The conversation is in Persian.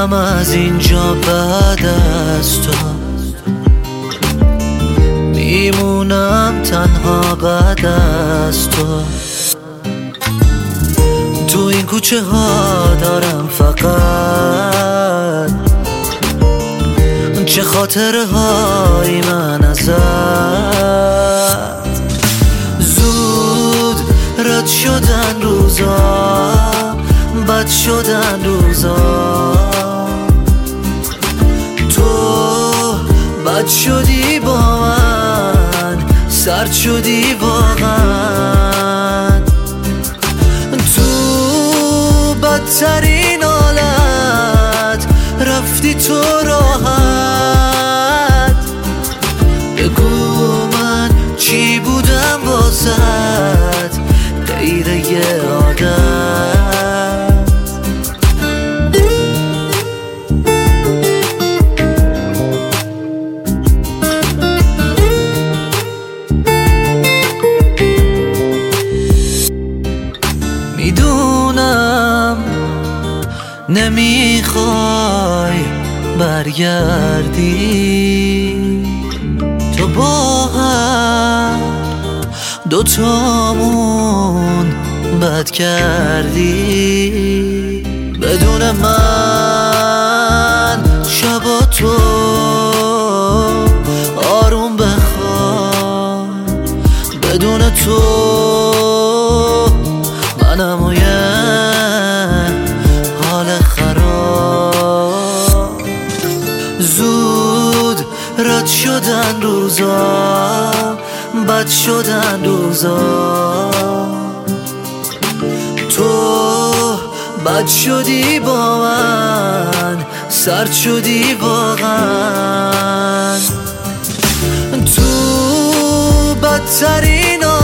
میرم از اینجا بعد از تو، میمونم تنها بعد از تو. تو این کوچه ها دارم فقط چه خاطره های من ازت. زود رد شدن روزا، بد شدن روزا، تو بد شدی با من، سرد شدی واقعا. تو بدترین حالت رفتی تو راحت. بگو من چی بودم واسد غیر یه عادت. میدونم نمیخوای برگردی، تو با هر دوتامون بد کردی. بدون من شبا تو آروم بخواب، بدون تو منم و یه حال خراب. زود رد شدن روزا، بد شدن روزا، تو بد شدی با من، سرد شدی واقعا. تو بدترین